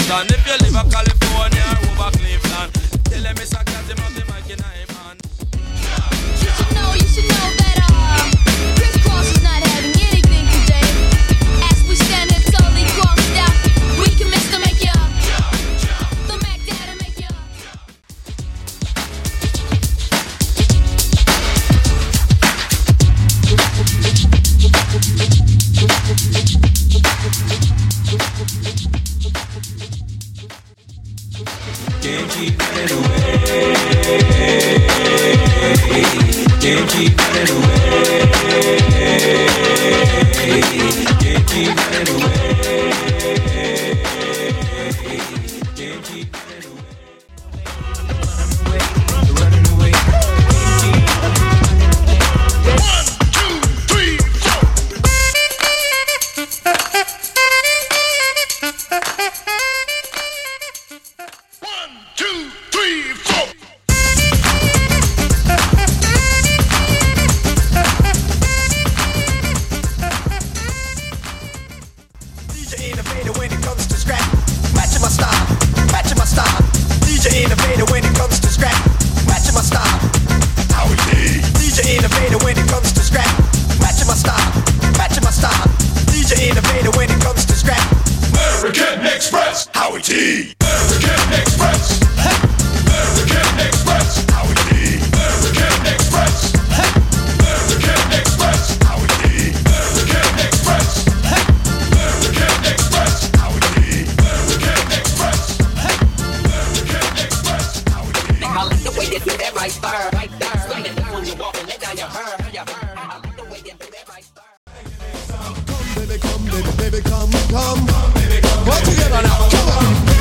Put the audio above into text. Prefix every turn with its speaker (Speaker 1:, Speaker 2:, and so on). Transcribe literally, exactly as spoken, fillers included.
Speaker 1: Kingston. If you live in California or over Cleveland, tell them it's a cat him out the mic in a man.
Speaker 2: You should know, you should know that uh, Chris Cross is not having anything today. As we stand here totally crossed out, we commence to make ya the Mac Dad and make ya.
Speaker 3: Can't keep running away. Can't keep running away. Can't keep running away. Can't keep running away. Running away.
Speaker 4: One, two, three, four. One, two, three, four.
Speaker 5: D J innovator when it comes to scrap, matching my style, matching my style. D J innovator when it comes to scrap, matching my style.
Speaker 4: How it is.
Speaker 5: D J innovator when it comes to scrap, matching my style, matching my style. D J innovator when it comes to scrap.
Speaker 4: American Express. How it is. American Express. American Express. How it is. American Express. American Express. How it is. American Express. American Express. How it is. American Express. American Express. How it is.
Speaker 6: I like the way you do that right there, right there. Slow it down when you walk and let down your hair, your hair. I like the way you do that right there.
Speaker 7: Come, baby, come, baby, baby, come, come. Come together now, come on.